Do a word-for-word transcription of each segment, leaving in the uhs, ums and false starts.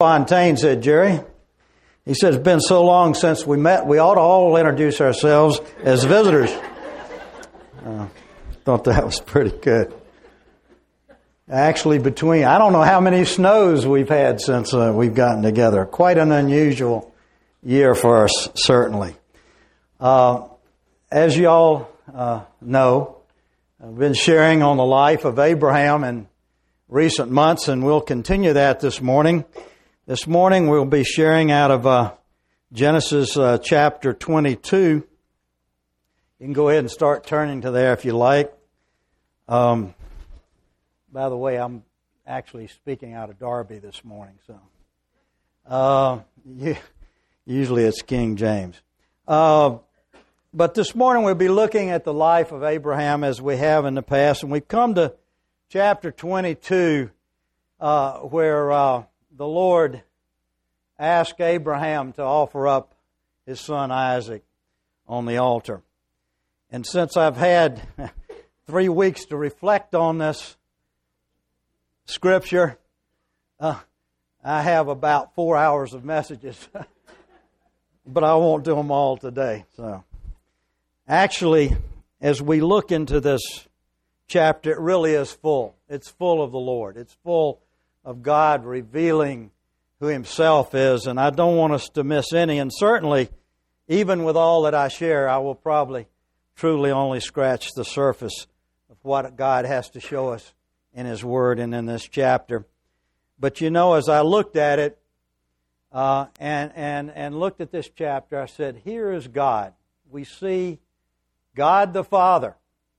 Fontaine, said Jerry. He said, it's been so long since we met, we ought to all introduce ourselves as visitors. Uh, thought that was pretty good. Actually, between, I don't know how many snows we've had since uh, we've gotten together. Quite an unusual year for us, certainly. Uh, as you all uh, know, I've been sharing on the life of Abraham in recent months, and we'll continue that this morning. This morning we'll be sharing out of uh, Genesis uh, chapter twenty-two. You can go ahead and start turning to there if you like. Um, by the way, I'm actually speaking out of Darby this morning, so uh, you, usually it's King James. Uh, but this morning we'll be looking at the life of Abraham as we have in the past, and we've come to chapter twenty-two, uh, where uh, the Lord asked Abraham to offer up his son Isaac on the altar. And since I've had three weeks to reflect on this scripture, uh, I have about four hours of messages, but I won't do them all today. So, actually, as we look into this chapter, it really is full. It's full of the Lord. It's full of God revealing who Himself is, and I don't want us to miss any. And certainly, even with all that I share, I will probably truly only scratch the surface of what God has to show us in His Word and in this chapter. But you know, as I looked at it uh, and and and looked at this chapter, I said, here is God. We see God the Father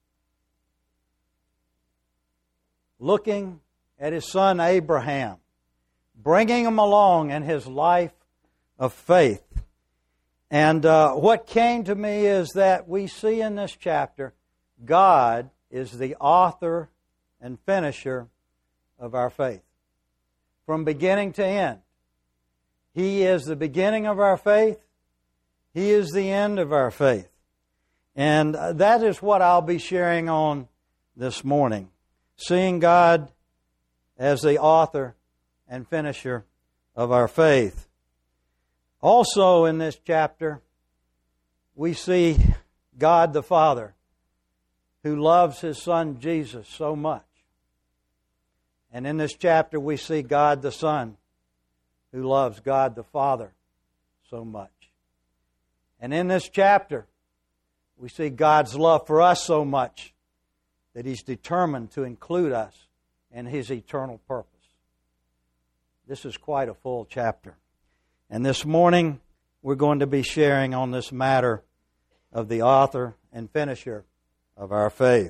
looking at His son Abraham, bringing him along in his life of faith. And uh, what came to me is that we see in this chapter, God is the author and finisher of our faith. From beginning to end. He is the beginning of our faith. He is the end of our faith. And that is what I'll be sharing on this morning. Seeing God as the author and finisher of our faith. Also in this chapter, we see God the Father who loves His Son Jesus so much. And in this chapter, we see God the Son who loves God the Father so much. And in this chapter, we see God's love for us so much that He's determined to include us in His eternal purpose. This is quite a full chapter. And this morning, we're going to be sharing on this matter of the author and finisher of our faith.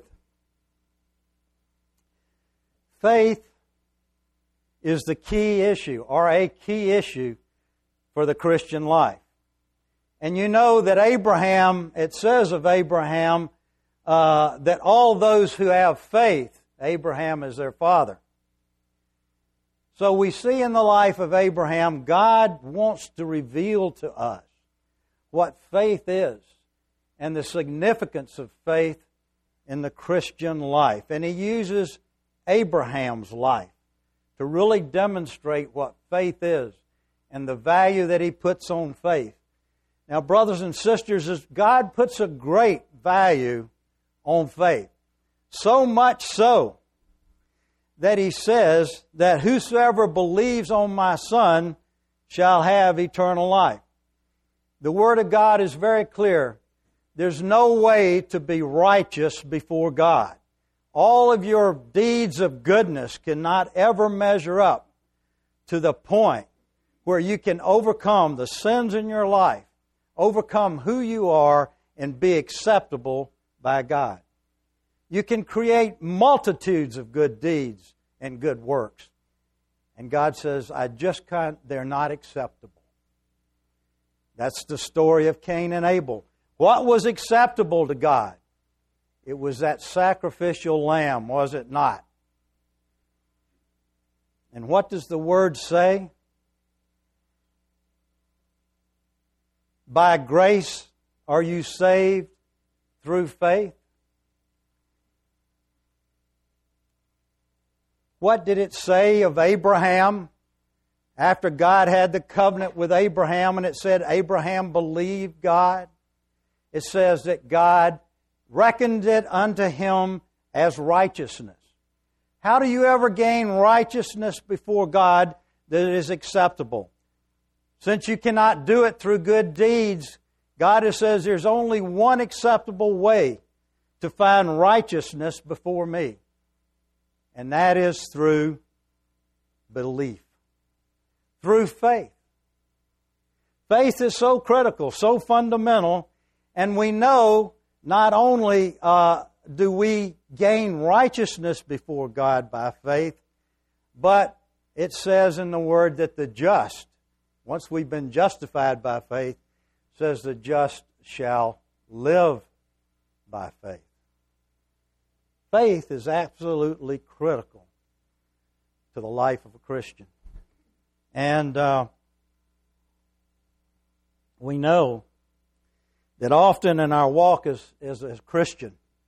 Faith is the key issue, or a key issue, for the Christian life. And you know that Abraham, it says of Abraham, uh, that all those who have faith, Abraham is their father. So we see in the life of Abraham, God wants to reveal to us what faith is and the significance of faith in the Christian life. And He uses Abraham's life to really demonstrate what faith is and the value that He puts on faith. Now, brothers and sisters, God puts a great value on faith. So much so that He says that whosoever believes on my Son shall have eternal life. The Word of God is very clear. There's no way to be righteous before God. All of your deeds of goodness cannot ever measure up to the point where you can overcome the sins in your life, overcome who you are, and be acceptable by God. You can create multitudes of good deeds and good works. And God says, I just can't, they're not acceptable. That's the story of Cain and Abel. What was acceptable to God? It was that sacrificial lamb, was it not? And what does the Word say? By grace are you saved through faith? What did it say of Abraham After God had the covenant with Abraham, and it said Abraham believed God, it says that God reckoned it unto him as righteousness. How do you ever gain righteousness before God that is acceptable? Since you cannot do it through good deeds, God says there's only one acceptable way to find righteousness before me, and that is through belief, through faith. Faith is so critical, so fundamental, and we know not only uh, do we gain righteousness before God by faith, but it says in the Word that the just, once we've been justified by faith, says the just shall live by faith. Faith is absolutely critical to the life of a Christian. And uh, we know that often in our walk as, as a Christian,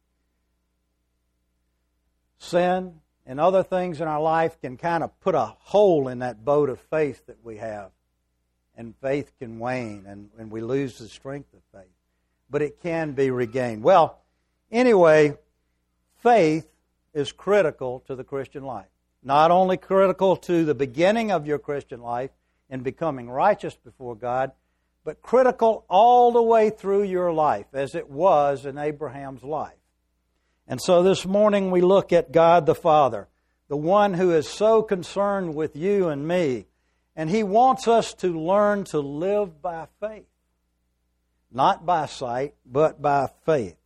sin and other things in our life can kind of put a hole in that boat of faith that we have. And faith can wane, and, and we lose the strength of faith. But it can be regained. Well, anyway, faith is critical to the Christian life. Not only critical to the beginning of your Christian life in becoming righteous before God, but critical all the way through your life, as it was in Abraham's life. And so this morning we look at God the Father, the one who is so concerned with you and me. And He wants us to learn to live by faith. Not by sight, but by faith.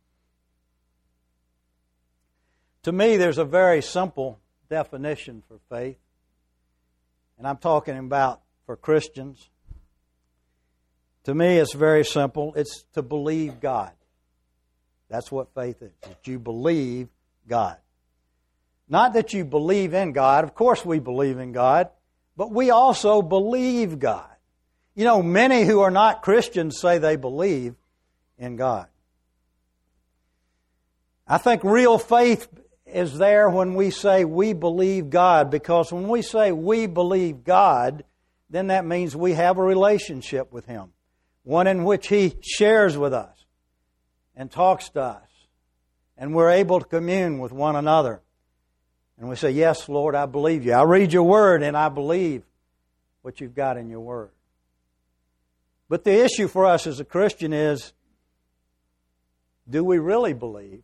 To me, there's a very simple definition for faith. And I'm talking about for Christians. To me, it's very simple. It's to believe God. That's what faith is. That you believe God. Not that you believe in God. Of course we believe in God. But we also believe God. You know, many who are not Christians say they believe in God. I think real faith is there when we say we believe God, because when we say we believe God, then that means we have a relationship with Him, one in which He shares with us and talks to us, and we're able to commune with one another. And we say, yes, Lord, I believe you. I read your word and I believe what you've got in your word. But the issue for us as a Christian is, do we really believe?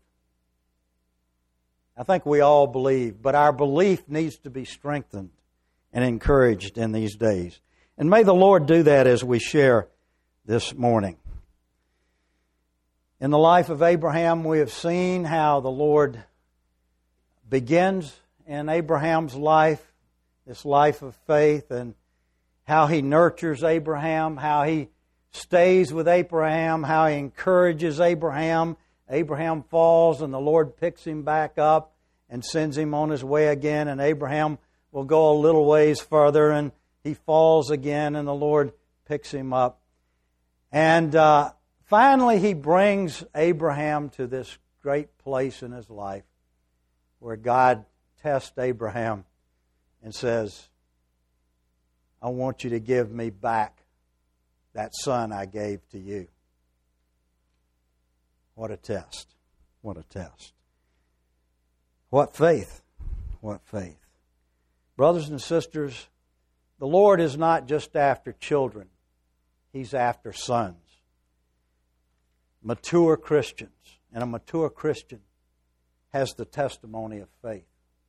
I think we all believe, but our belief needs to be strengthened and encouraged in these days. And may the Lord do that as we share this morning. In the life of Abraham, we have seen how the Lord begins in Abraham's life, this life of faith, and how He nurtures Abraham, how He stays with Abraham, how He encourages Abraham. Abraham falls and the Lord picks him back up and sends him on his way again, and Abraham will go a little ways further and he falls again and the Lord picks him up. And uh, finally He brings Abraham to this great place in his life where God tests Abraham and says, I want you to give me back that son I gave to you. What a test. What a test. What faith. What faith. Brothers and sisters, the Lord is not just after children. He's after sons. Mature Christians. And a mature Christian has the testimony of faith.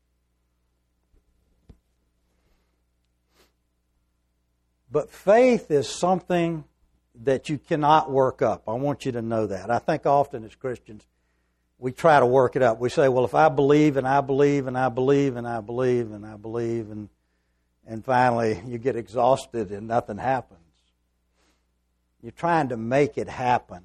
But faith is something that you cannot work up. I want you to know that. I think often as Christians, we try to work it up. We say, well, if I believe and I believe and I believe and I believe and I believe, and and finally you get exhausted and nothing happens. You're trying to make it happen.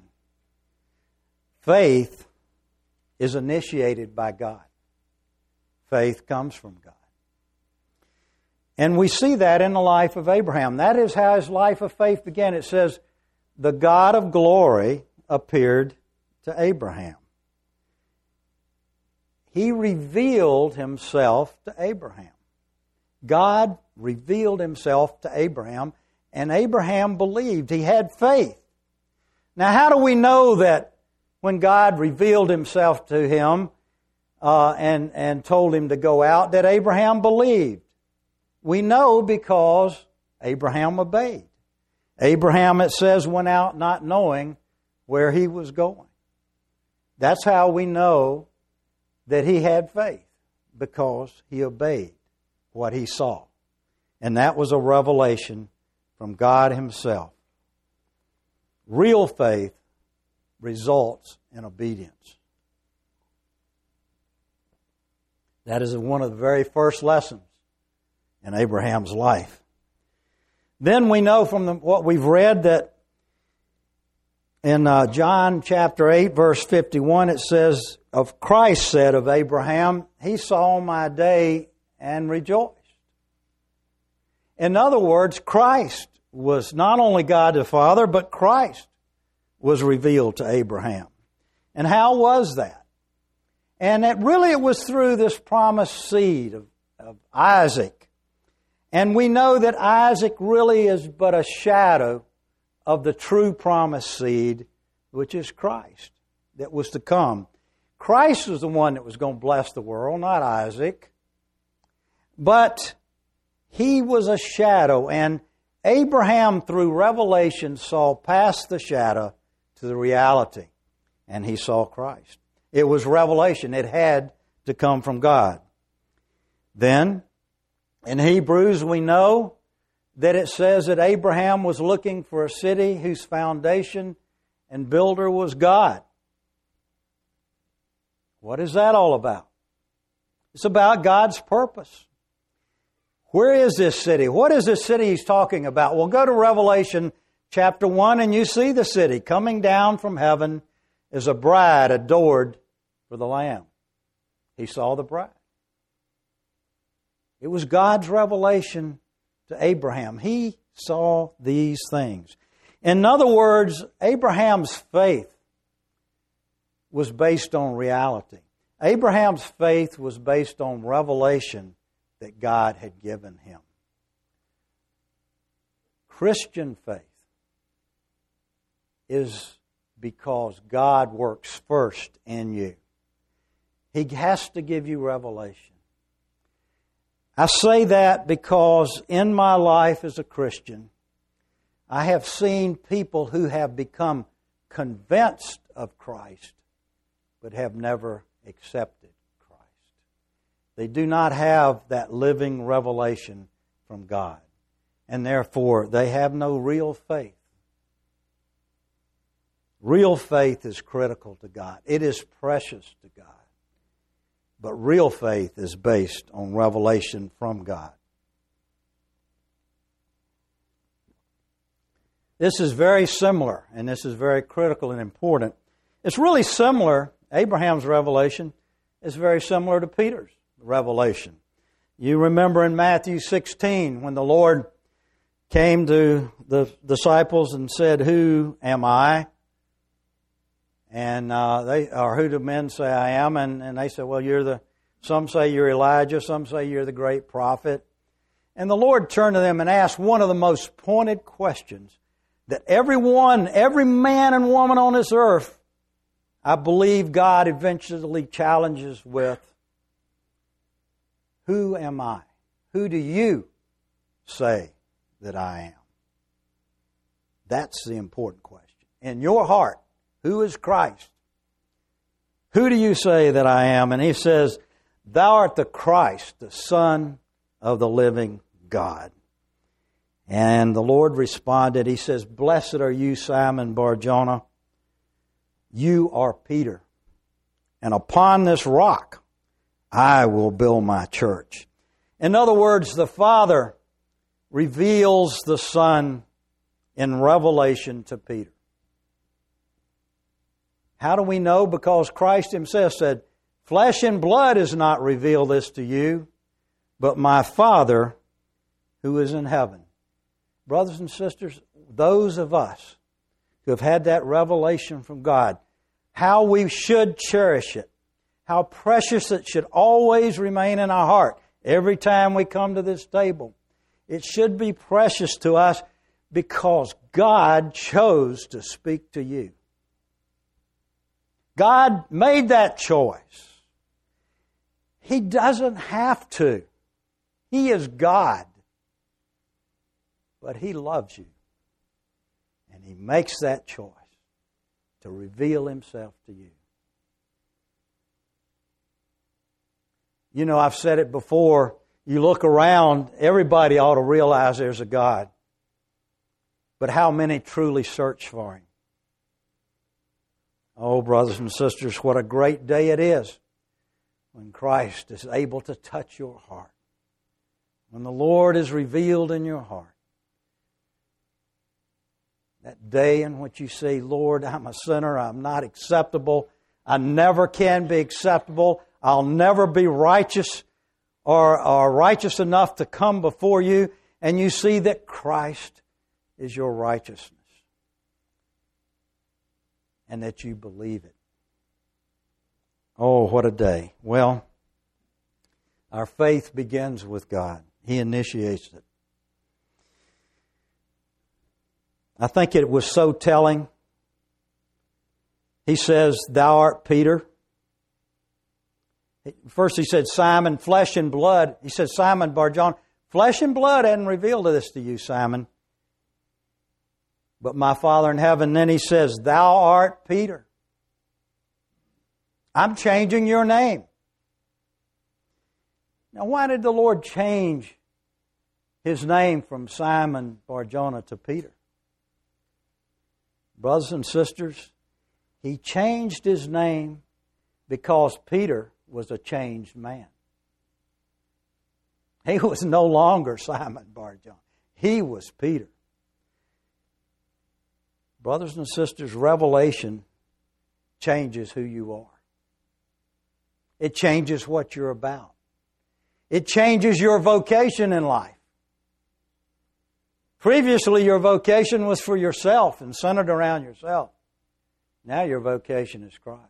Faith is initiated by God. Faith comes from God. And we see that in the life of Abraham. That is how his life of faith began. It says, the God of glory appeared to Abraham. He revealed Himself to Abraham. God revealed Himself to Abraham, and Abraham believed. He had faith. Now, how do we know that when God revealed Himself to him uh, and, and told him to go out, that Abraham believed? We know because Abraham obeyed. Abraham, it says, went out not knowing where he was going. That's how we know that he had faith, because he obeyed what he saw. And that was a revelation from God Himself. Real faith results in obedience. That is one of the very first lessons in Abraham's life. Then we know from the, what we've read that in uh, John chapter eight, verse fifty-one, it says, of Christ said of Abraham, he saw my day and rejoiced. In other words, Christ was not only God the Father, but Christ was revealed to Abraham. And how was that? And it really it was through this promised seed of, of Isaac. And we know that Isaac really is but a shadow of the true promised seed, which is Christ, that was to come. Christ was the one that was going to bless the world, not Isaac. But he was a shadow, and Abraham, through revelation, saw past the shadow to the reality, and he saw Christ. It was revelation. It had to come from God. Then, in Hebrews, we know that it says that Abraham was looking for a city whose foundation and builder was God. What is that all about? It's about God's purpose. Where is this city? What is this city he's talking about? Well, go to Revelation chapter one and you see the city coming down from heaven as a bride adored for the Lamb. He saw the bride. It was God's revelation to Abraham. He saw these things. In other words, Abraham's faith was based on reality. Abraham's faith was based on revelation that God had given him. Christian faith is because God works first in you. He has to give you revelation. I say that because in my life as a Christian, I have seen people who have become convinced of Christ, but have never accepted Christ. They do not have that living revelation from God, and therefore they have no real faith. Real faith is critical to God. It is precious to God. But real faith is based on revelation from God. This is very similar, and this is very critical and important. It's really similar. Abraham's revelation is very similar to Peter's revelation. You remember in Matthew sixteen when the Lord came to the disciples and said, "Who am I?" And uh, they, or who do men say I am? And, and they said, well, you're the, some say you're Elijah, some say you're the great prophet. And the Lord turned to them and asked one of the most pointed questions that everyone, every man and woman on this earth, I believe God eventually challenges with. Who am I? Who do you say that I am? That's the important question. In your heart, who is Christ? Who do you say that I am? And he says, thou art the Christ, the Son of the living God. And the Lord responded, he says, blessed are you, Simon Bar-Jonah. You are Peter. And upon this rock, I will build my church. In other words, the Father reveals the Son in revelation to Peter. How do we know? Because Christ Himself said, flesh and blood has not revealed this to you, but my Father who is in heaven. Brothers and sisters, those of us who have had that revelation from God, how we should cherish it, how precious it should always remain in our heart every time we come to this table. It should be precious to us because God chose to speak to you. God made that choice. He doesn't have to. He is God. But He loves you. And He makes that choice to reveal Himself to you. You know, I've said it before. You look around, everybody ought to realize there's a God. But how many truly search for Him? Oh, brothers and sisters, what a great day it is when Christ is able to touch your heart. When the Lord is revealed in your heart. That day in which you say, Lord, I'm a sinner, I'm not acceptable, I never can be acceptable, I'll never be righteous or, or righteous enough to come before you, and you see that Christ is your righteousness. And that you believe it. Oh, what a day. Well, our faith begins with God. He initiates it. I think it was so telling. He says, Thou art Peter. First he said, Simon, flesh and blood. He said, Simon Bar-Jonah, flesh and blood hadn't revealed this to you, Simon, but my Father in heaven. Then He says, Thou art Peter. I'm changing your name. Now, why did the Lord change His name from Simon Bar-Jonah to Peter? Brothers and sisters, He changed His name because Peter was a changed man. He was no longer Simon Bar-Jonah. He was Peter. Brothers and sisters, revelation changes who you are. It changes what you're about. It changes your vocation in life. Previously, your vocation was for yourself and centered around yourself. Now your vocation is Christ.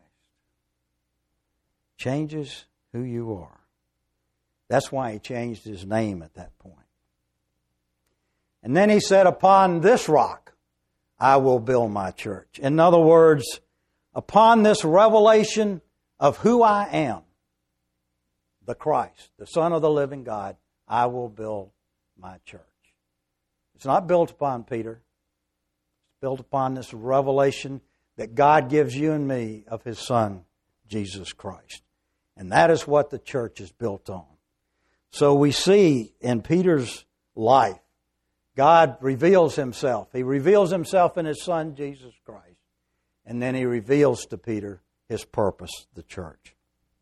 Changes who you are. That's why He changed His name at that point. And then He said, Upon this rock I will build my church. In other words, upon this revelation of who I am, the Christ, the Son of the living God, I will build my church. It's not built upon Peter. It's built upon this revelation that God gives you and me of His Son, Jesus Christ. And that is what the church is built on. So we see in Peter's life, God reveals Himself. He reveals Himself in His Son, Jesus Christ. And then He reveals to Peter His purpose, the church.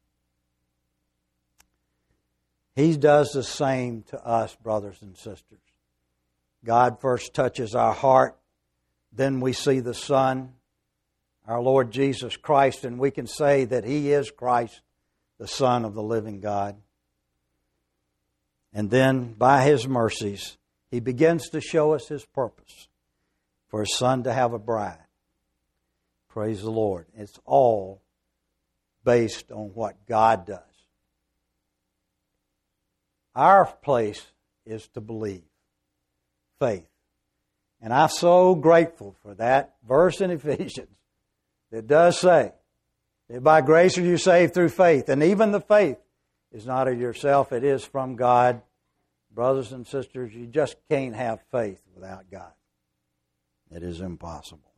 He does the same to us, brothers and sisters. God first touches our heart. Then we see the Son, our Lord Jesus Christ, and we can say that He is Christ, the Son of the living God. And then, by His mercies, He begins to show us His purpose for His Son to have a bride. Praise the Lord. It's all based on what God does. Our place is to believe. Faith. And I'm so grateful for that verse in Ephesians that does say that by grace are you saved through faith. And even the faith is not of yourself, it is from God. Brothers and sisters, you just can't have faith without God. It is impossible.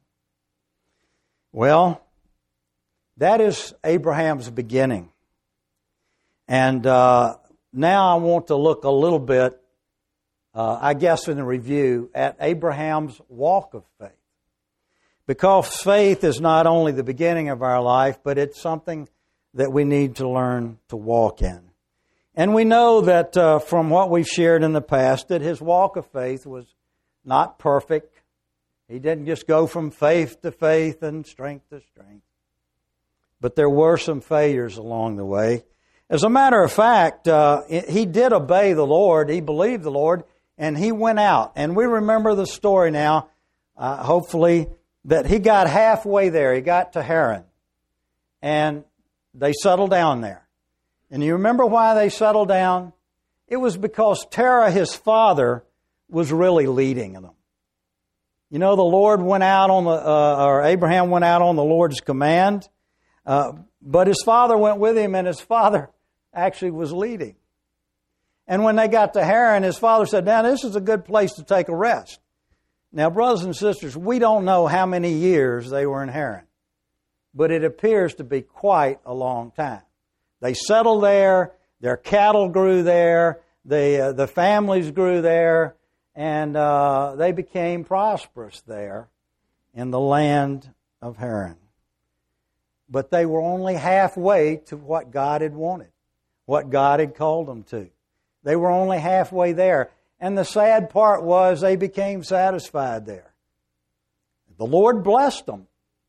Well, that is Abraham's beginning. And uh, now I want to look a little bit, uh, I guess in the review, at Abraham's walk of faith. Because faith is not only the beginning of our life, but it's something that we need to learn to walk in. And we know that uh, from what we've shared in the past, that his walk of faith was not perfect. He didn't just go from faith to faith and strength to strength. But there were some failures along the way. As a matter of fact, uh, he did obey the Lord. He believed the Lord, and he went out. And we remember the story now, uh, hopefully, that he got halfway there. He got to Haran, and they settled down there. And you remember why they settled down? It was because Terah, his father, was really leading them. You know, the Lord went out on the, uh, or Abraham went out on the Lord's command, uh, but his father went with him, and his father actually was leading. And when they got to Haran, his father said, now this is a good place to take a rest. Now, brothers and sisters, we don't know how many years they were in Haran, but it appears to be quite a long time. They settled there, their cattle grew there, the, uh, the families grew there, and uh, they became prosperous there in the land of Haran. But they were only halfway to what God had wanted, what God had called them to. They were only halfway there. And the sad part was they became satisfied there. The Lord blessed them.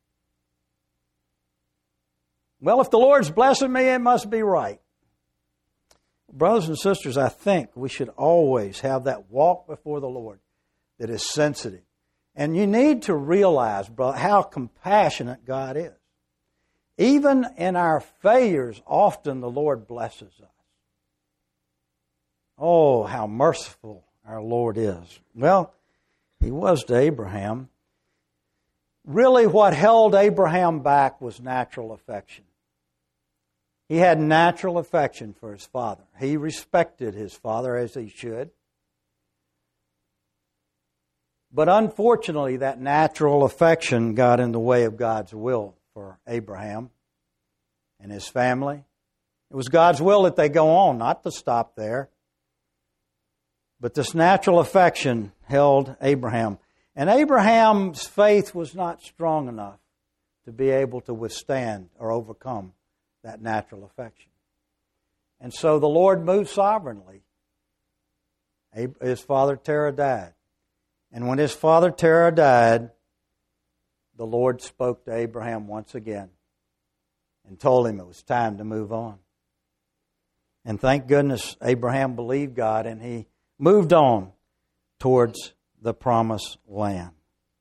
Well, if the Lord's blessing me, it must be right. Brothers and sisters, I think we should always have that walk before the Lord that is sensitive. And you need to realize, brother, how compassionate God is. Even in our failures, often the Lord blesses us. Oh, how merciful our Lord is. Well, He was to Abraham. Really, what held Abraham back was natural affection. He had natural affection for his father. He respected his father as he should. But unfortunately, that natural affection got in the way of God's will for Abraham and his family. It was God's will that they go on, not to stop there. But this natural affection held Abraham. And Abraham's faith was not strong enough to be able to withstand or overcome that natural affection. And so the Lord moved sovereignly. His father Terah died. And when his father Terah died, the Lord spoke to Abraham once again and told him it was time to move on. And thank goodness Abraham believed God, and he moved on towards the promised land.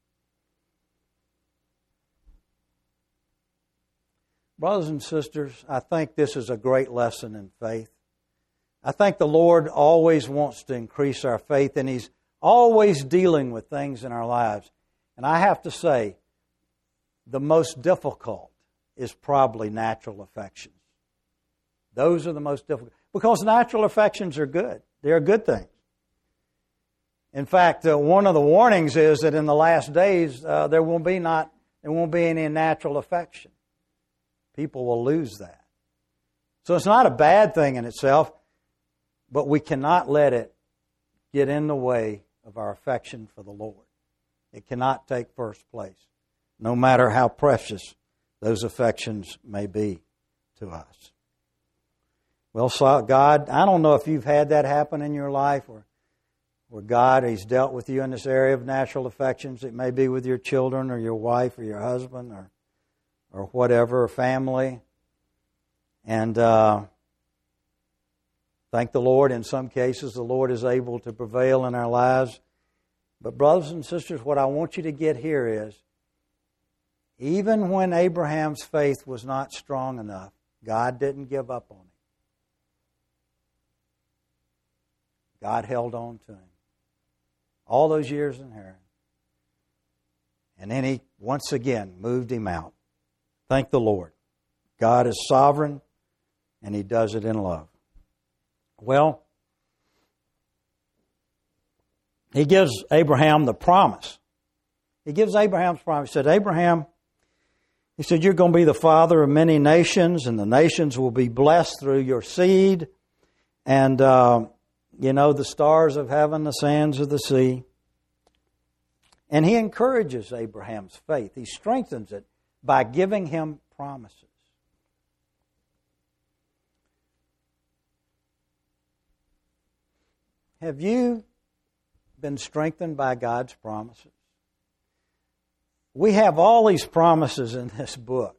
Brothers and sisters, I think this is a great lesson in faith. I think the Lord always wants to increase our faith, and He's always dealing with things in our lives. And I have to say, the most difficult is probably natural affections. Those are the most difficult. Because natural affections are good. They're good things. In fact, uh, one of the warnings is that in the last days, uh, there won't be not there won't be any natural affection. People will lose that. So it's not a bad thing in itself, but we cannot let it get in the way of our affection for the Lord. It cannot take first place, no matter how precious those affections may be to us. Well, so God, I don't know if you've had that happen in your life, or where God has dealt with you in this area of natural affections. It may be with your children or your wife or your husband or or whatever, or family. And uh, thank the Lord, in some cases the Lord is able to prevail in our lives. But brothers and sisters, what I want you to get here is, even when Abraham's faith was not strong enough, God didn't give up on him. God held on to him all those years in Haran. And then He once again moved him out. Thank the Lord. God is sovereign, and He does it in love. Well, He gives Abraham the promise. He gives Abraham's promise. He said, Abraham, He said, you're going to be the father of many nations, and the nations will be blessed through your seed. And, uh, you know, the stars of heaven, the sands of the sea. And He encourages Abraham's faith. He strengthens it by giving him promises. Have you been strengthened by God's promises? We have all these promises in this book.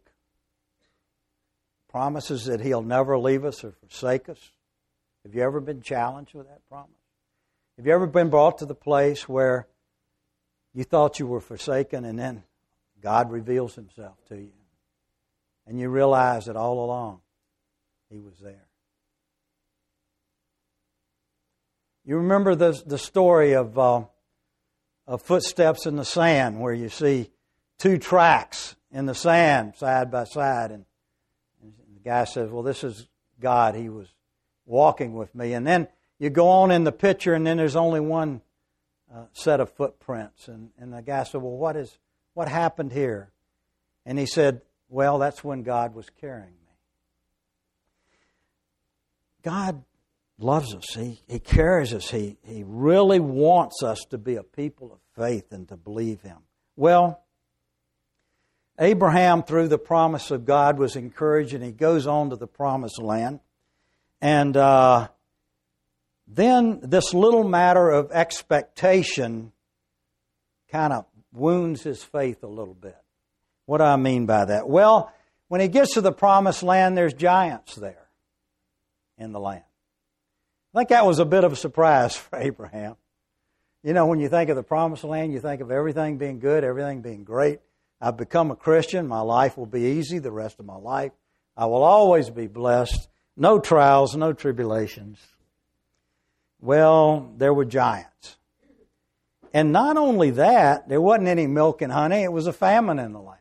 Promises that He'll never leave us or forsake us. Have you ever been challenged with that promise? Have you ever been brought to the place where you thought you were forsaken, and then God reveals Himself to you, and you realize that all along He was there? You remember the, the story of, uh, of footsteps in the sand, where you see two tracks in the sand side by side. And, and the guy says, well, this is God. He was walking with me. And then you go on in the picture, and then there's only one uh, set of footprints. And, and the guy said, well, what is what happened here? And he said, well, that's when God was carrying me. God loves us. He, he carries us. He, he really wants us to be a people of faith and to believe Him. Well, Abraham, through the promise of God, was encouraged, and he goes on to the promised land. And uh, then this little matter of expectation kind of wounds his faith a little bit. What do I mean by that? Well, when he gets to the promised land, there's giants there in the land. I think that was a bit of a surprise for Abraham. You know, when you think of the promised land, you think of everything being good, everything being great. I've become a Christian. My life will be easy the rest of my life. I will always be blessed. No trials, no tribulations. Well, there were giants. And not only that, there wasn't any milk and honey. It was a famine in the land.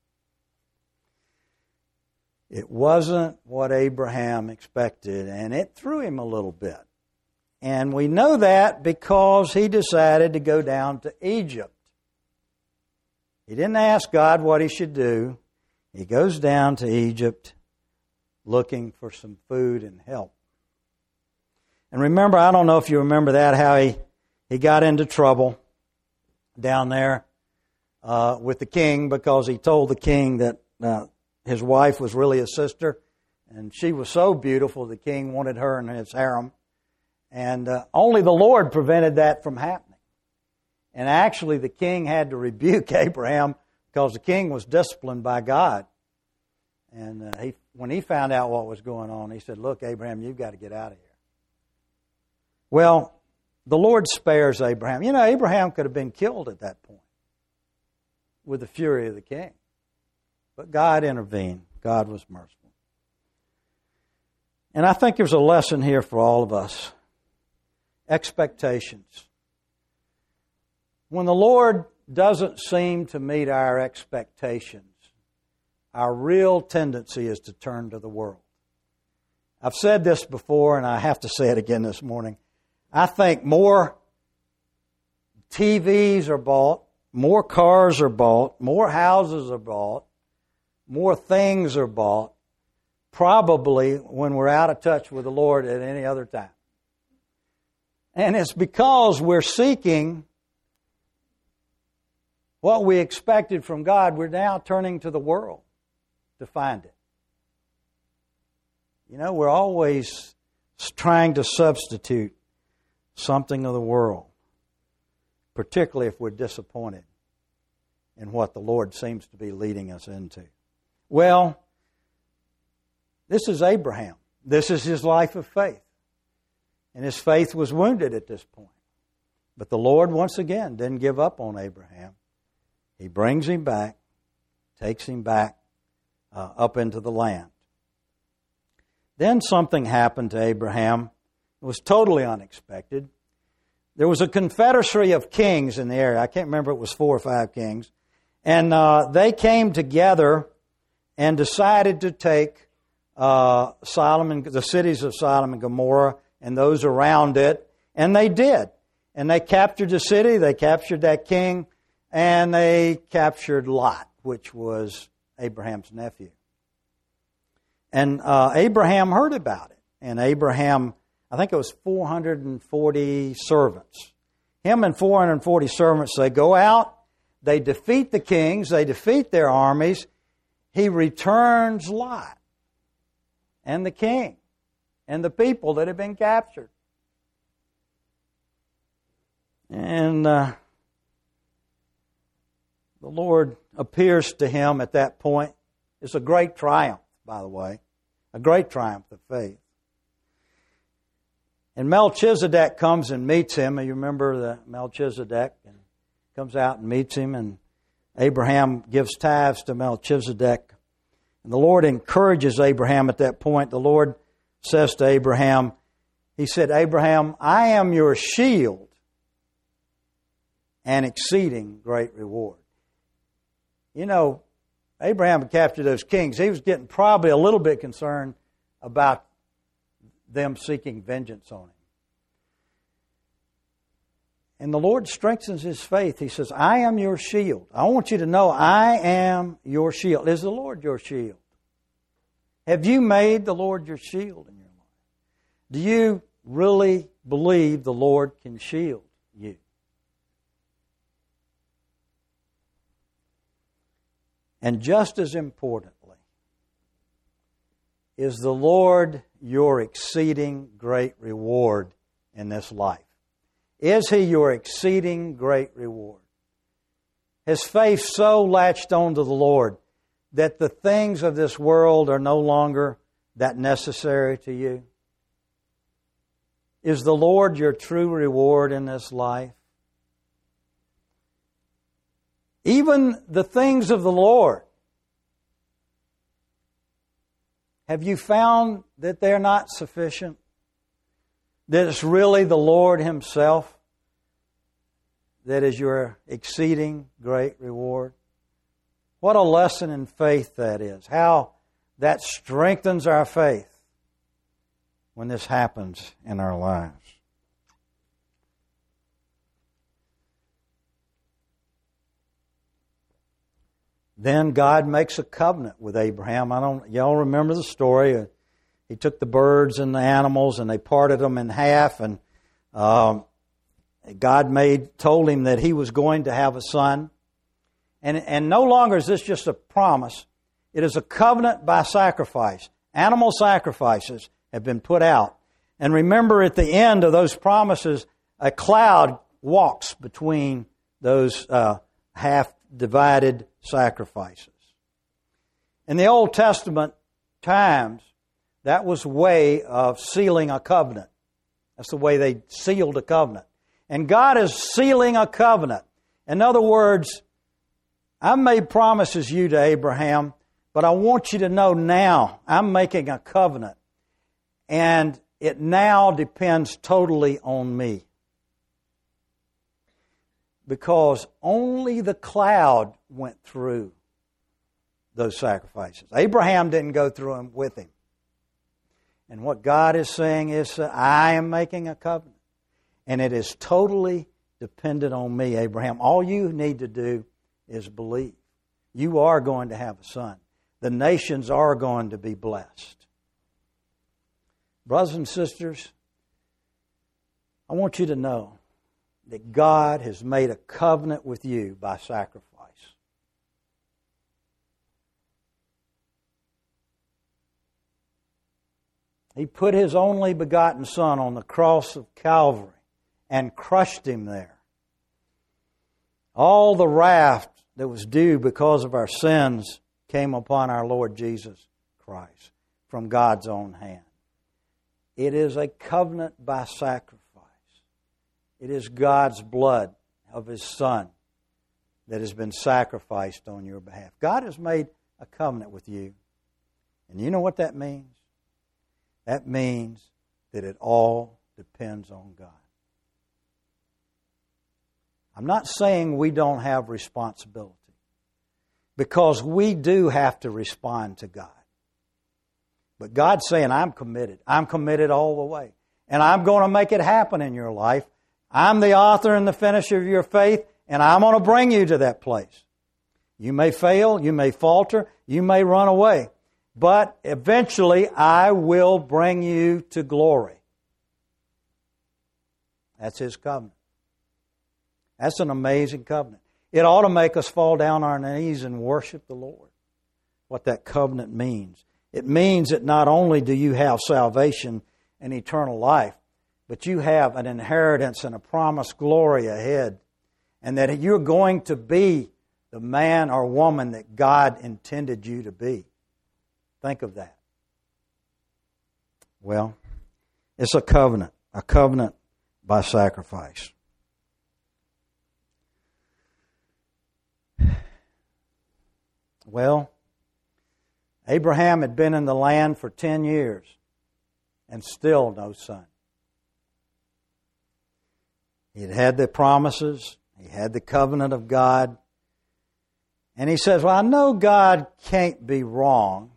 It wasn't what Abraham expected, and it threw him a little bit. And we know that because he decided to go down to Egypt. He didn't ask God what he should do. He goes down to Egypt looking for some food and help. And remember, I don't know if you remember that, how he, he got into trouble down there uh, with the king because he told the king that uh, his wife was really his sister, and she was so beautiful the king wanted her in his harem. And uh, only the Lord prevented that from happening. And actually the king had to rebuke Abraham because the king was disciplined by God. And uh, he, when he found out what was going on, he said, look, Abraham, you've got to get out of here. Well, the Lord spares Abraham. You know, Abraham could have been killed at that point with the fury of the king. But God intervened. God was merciful. And I think there's a lesson here for all of us. Expectations. When the Lord doesn't seem to meet our expectations, our real tendency is to turn to the world. I've said this before, and I have to say it again this morning. I think more T Vs are bought, more cars are bought, more houses are bought, more things are bought, probably when we're out of touch with the Lord at any other time. And it's because we're seeking what we expected from God. We're now turning to the world to find it. You know, we're always trying to substitute something of the world, particularly if we're disappointed in what the Lord seems to be leading us into. Well, this is Abraham. This is his life of faith. And his faith was wounded at this point. But the Lord, once again, didn't give up on Abraham. He brings him back, takes him back uh, up into the land. Then something happened to Abraham. It was totally unexpected. There was a confederacy of kings in the area. I can't remember if it was four or five kings. And uh, they came together and decided to take uh, Sodom and the cities of Sodom and Gomorrah and those around it. And they did. And they captured the city, they captured that king, and they captured Lot, which was Abraham's nephew. And uh, Abraham heard about it. And Abraham, I think it was four hundred forty servants. Him and four hundred forty servants, they go out, they defeat the kings, they defeat their armies. He returns Lot and the king and the people that had been captured. And uh, the Lord appears to him at that point. It's a great triumph, by the way. A great triumph of faith. And Melchizedek comes and meets him. You remember the Melchizedek? And comes out and meets him. And Abraham gives tithes to Melchizedek. And the Lord encourages Abraham at that point. The Lord says to Abraham, He said, Abraham, I am your shield and exceeding great reward. You know, Abraham had captured those kings. He was getting probably a little bit concerned about them seeking vengeance on him. And the Lord strengthens his faith. He says, I am your shield. I want you to know I am your shield. Is the Lord your shield? Have you made the Lord your shield in your life? Do you really believe the Lord can shield you? And just as importantly, is the Lord your exceeding great reward in this life? Is He your exceeding great reward? Has faith so latched onto the Lord that the things of this world are no longer that necessary to you? Is the Lord your true reward in this life? Even the things of the Lord, have you found that they're not sufficient? That it's really the Lord Himself that is your exceeding great reward? What a lesson in faith that is. How that strengthens our faith when this happens in our lives. Then God makes a covenant with Abraham. I don't, y'all remember the story? He took the birds and the animals and they parted them in half, and um, God made told him that he was going to have a son. And, and no longer is this just a promise. It is a covenant by sacrifice. Animal sacrifices have been put out. And remember, at the end of those promises, a cloud walks between those uh, half-divided sacrifices. In the Old Testament times, that was a way of sealing a covenant. That's the way they sealed a covenant. And God is sealing a covenant. In other words, I've made promises you to Abraham, but I want you to know now I'm making a covenant. And it now depends totally on me. Because only the cloud went through those sacrifices. Abraham didn't go through them with him. And what God is saying is, uh, I am making a covenant. And it is totally dependent on me, Abraham. All you need to do is believe. You are going to have a son. The nations are going to be blessed. Brothers and sisters, I want you to know that God has made a covenant with you by sacrifice. He put His only begotten Son on the cross of Calvary and crushed Him there. All the wrath that was due because of our sins came upon our Lord Jesus Christ from God's own hand. It is a covenant by sacrifice. It is God's blood of His Son that has been sacrificed on your behalf. God has made a covenant with you. And you know what that means? That means that it all depends on God. I'm not saying we don't have responsibility, because we do have to respond to God. But God's saying, I'm committed. I'm committed all the way. And I'm going to make it happen in your life. I'm the author and the finisher of your faith, and I'm going to bring you to that place. You may fail, you may falter, you may run away, but eventually I will bring you to glory. That's His covenant. That's an amazing covenant. It ought to make us fall down on our knees and worship the Lord. What that covenant means. It means that not only do you have salvation and eternal life, but you have an inheritance and a promised glory ahead. And that you're going to be the man or woman that God intended you to be. Think of that. Well, it's a covenant. A covenant by sacrifice. Well, Abraham had been in the land for ten years and still no son. He had had the promises. He had the covenant of God. And he says, well, I know God can't be wrong,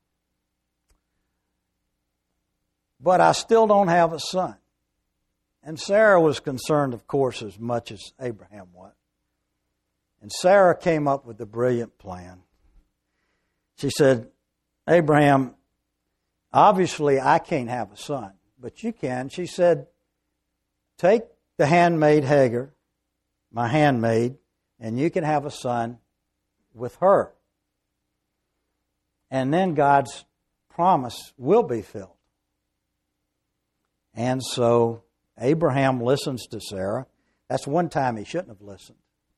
but I still don't have a son. And Sarah was concerned, of course, as much as Abraham was. And Sarah came up with a brilliant plan. She said, Abraham, obviously I can't have a son, but you can. She said, take the handmaid Hagar, my handmaid, and you can have a son with her. And then God's promise will be filled. And so Abraham listens to Sarah. That's one time he shouldn't have listened.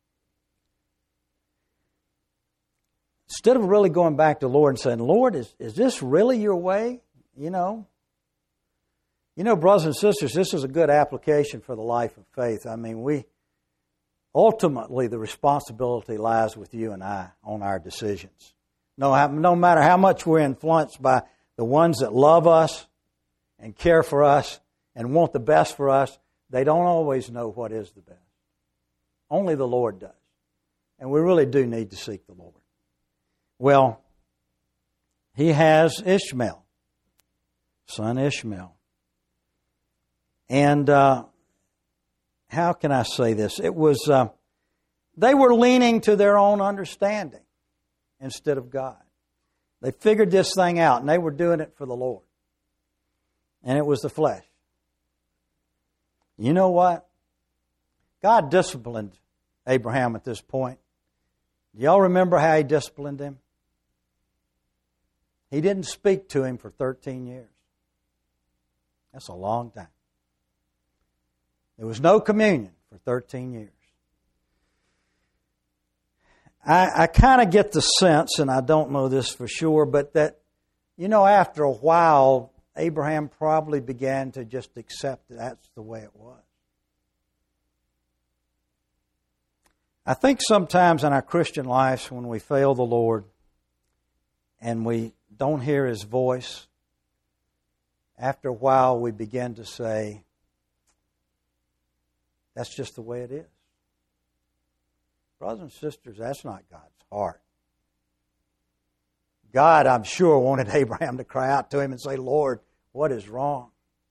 Instead of really going back to the Lord and saying, Lord, is, is this really your way? You know, you know, brothers and sisters, this is a good application for the life of faith. I mean, we ultimately the responsibility lies with you and I on our decisions. No, no matter how much we're influenced by the ones that love us and care for us and want the best for us, they don't always know what is the best. Only the Lord does. And we really do need to seek the Lord. Well, he has Ishmael, son Ishmael. And uh, how can I say this? It was, uh, they were leaning to their own understanding instead of God. They figured this thing out, and they were doing it for the Lord. And it was the flesh. You know what? God disciplined Abraham at this point. Do y'all remember how he disciplined him? He didn't speak to him for thirteen years. That's a long time. There was no communion for thirteen years. I, I kind of get the sense, and I don't know this for sure, but that, you know, after a while, Abraham probably began to just accept that that's the way it was. I think sometimes in our Christian lives when we fail the Lord and we don't hear His voice, after a while we begin to say, that's just the way it is. Brothers and sisters, that's not God's heart. God, I'm sure, wanted Abraham to cry out to Him and say, Lord, what is wrong?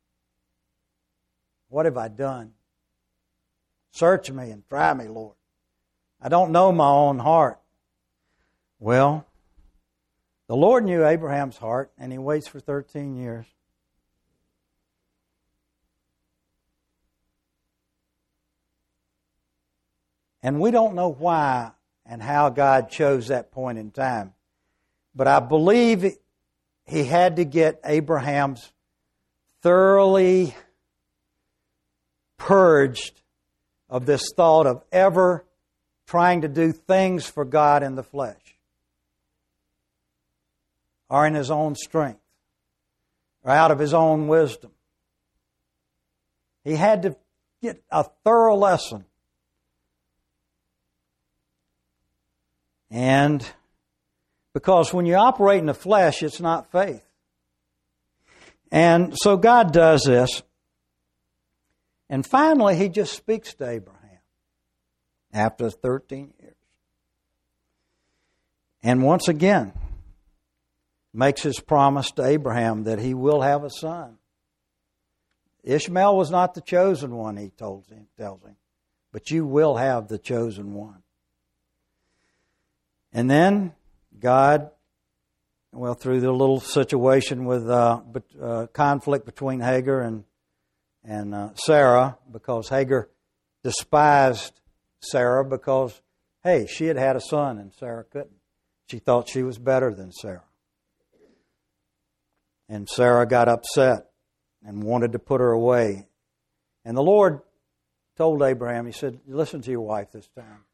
What have I done? Search me and try me, Lord. I don't know my own heart. Well, the Lord knew Abraham's heart, and He waits for thirteen years. And we don't know why and how God chose that point in time. But I believe He had to get Abraham's thoroughly purged of this thought of ever trying to do things for God in the flesh or in his own strength or out of his own wisdom. He had to get a thorough lesson. And because when you operate in the flesh, it's not faith. And so God does this. And finally, He just speaks to Abraham after thirteen years. And once again, makes His promise to Abraham that he will have a son. Ishmael was not the chosen one, He told him, tells him. But you will have the chosen one. And then God, well, through the little situation with uh, uh, conflict between Hagar and and uh, Sarah, because Hagar despised Sarah because, hey, she had had a son and Sarah couldn't. She thought she was better than Sarah. And Sarah got upset and wanted to put her away. And the Lord told Abraham, He said, listen to your wife this time.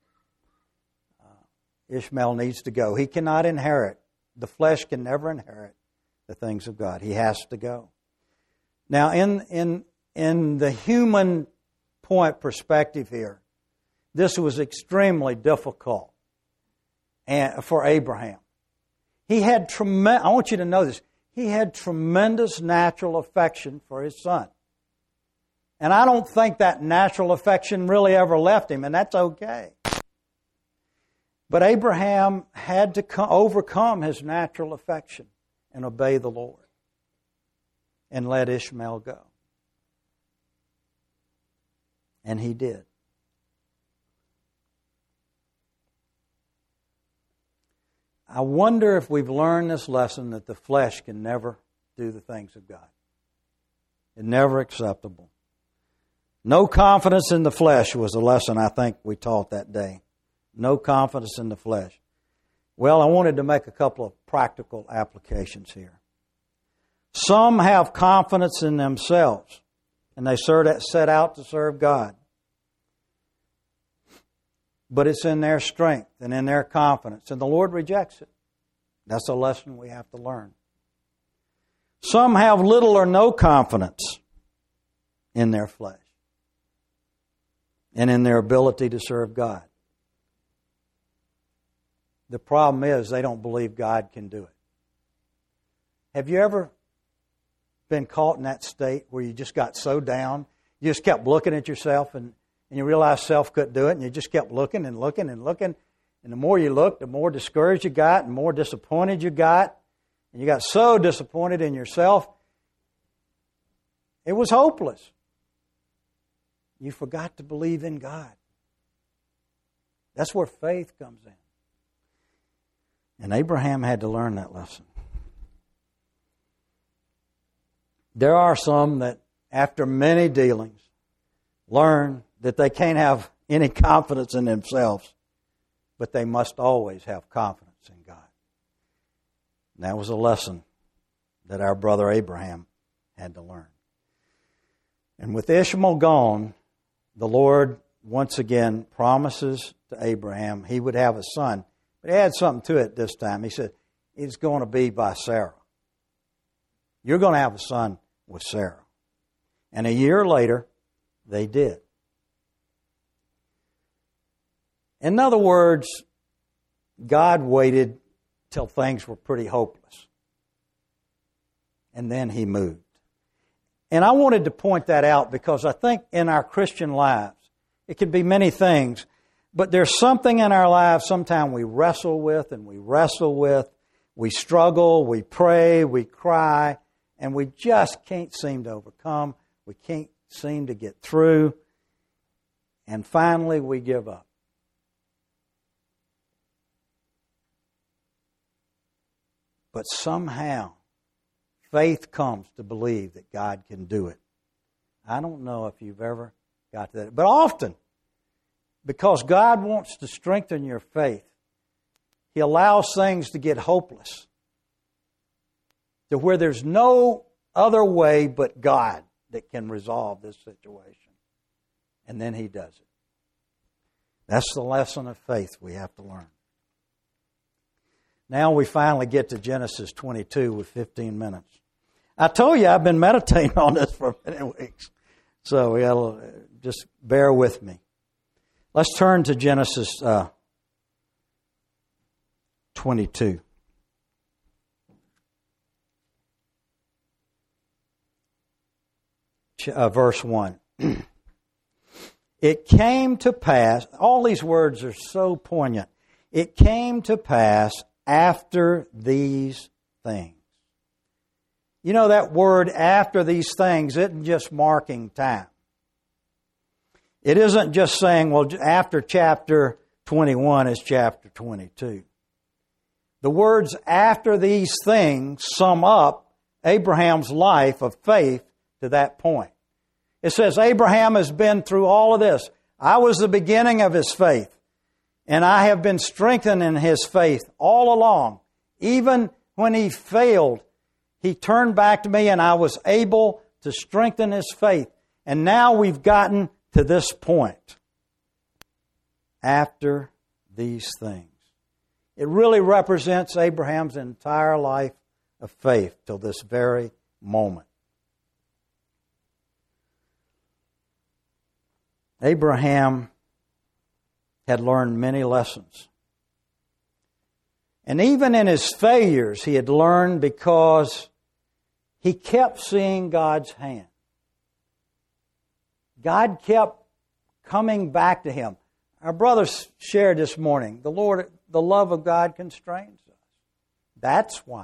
Ishmael needs to go. He cannot inherit. The flesh can never inherit the things of God. He has to go. Now, in in in the human point perspective here, this was extremely difficult for Abraham. He had tremendous, I want you to know this, he had tremendous natural affection for his son. And I don't think that natural affection really ever left him, and that's okay. But Abraham had to co- overcome his natural affection and obey the Lord and let Ishmael go. And he did. I wonder if we've learned this lesson that the flesh can never do the things of God. It's never acceptable. No confidence in the flesh was a lesson I think we taught that day. No confidence in the flesh. Well, I wanted to make a couple of practical applications here. Some have confidence in themselves, and they set out to serve God. But it's in their strength and in their confidence, and the Lord rejects it. That's a lesson we have to learn. Some have little or no confidence in their flesh and in their ability to serve God. The problem is they don't believe God can do it. Have you ever been caught in that state where you just got so down, you just kept looking at yourself and, and you realized self couldn't do it, and you just kept looking and looking and looking, and the more you looked, the more discouraged you got and more disappointed you got, and you got so disappointed in yourself, it was hopeless. You forgot to believe in God. That's where faith comes in. And Abraham had to learn that lesson. There are some that, after many dealings, learn that they can't have any confidence in themselves, but they must always have confidence in God. And that was a lesson that our brother Abraham had to learn. And with Ishmael gone, the Lord once again promises to Abraham he would have a son. But he had something to it this time. He said, it's going to be by Sarah. You're going to have a son with Sarah. And a year later, they did. In other words, God waited till things were pretty hopeless. And then He moved. And I wanted to point that out because I think in our Christian lives, it can be many things, but there's something in our lives sometimes we wrestle with and we wrestle with. We struggle, we pray, we cry, and we just can't seem to overcome. We can't seem to get through. And finally, we give up. But somehow, faith comes to believe that God can do it. I don't know if you've ever got to that. But often, because God wants to strengthen your faith, He allows things to get hopeless, to where there's no other way but God that can resolve this situation. And then He does it. That's the lesson of faith we have to learn. Now we finally get to Genesis twenty-two with fifteen minutes. I told you I've been meditating on this for many weeks. So we gotta, just bear with me. Let's turn to Genesis uh, twenty-two. Uh, verse one. It came to pass, all these words are so poignant. It came to pass after these things. You know, that word after these things isn't just marking time. It isn't just saying, well, after chapter twenty-one is chapter twenty-two. The words after these things sum up Abraham's life of faith to that point. It says Abraham has been through all of this. I was the beginning of his faith, and I have been strengthened in his faith all along. Even when he failed, he turned back to me and I was able to strengthen his faith. And now we've gotten to this point. After these things. It really represents Abraham's entire life of faith till this very moment. Abraham had learned many lessons. And even in his failures, he had learned because he kept seeing God's hand. God kept coming back to him. Our brothers shared this morning, the Lord, the love of God constrains us. That's why.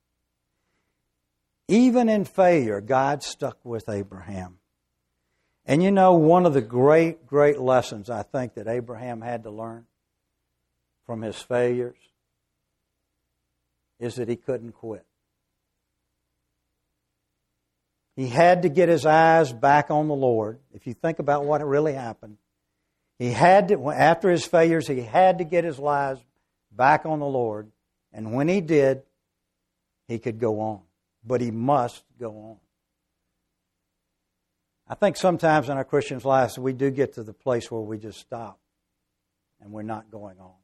Even in failure, God stuck with Abraham. And you know, one of the great, great lessons I think that Abraham had to learn from his failures is that he couldn't quit. He had to get his eyes back on the Lord. If you think about what really happened, he had to, after his failures, he had to get his eyes back on the Lord. And when he did, he could go on. But he must go on. I think sometimes in our Christians' lives we do get to the place where we just stop and we're not going on.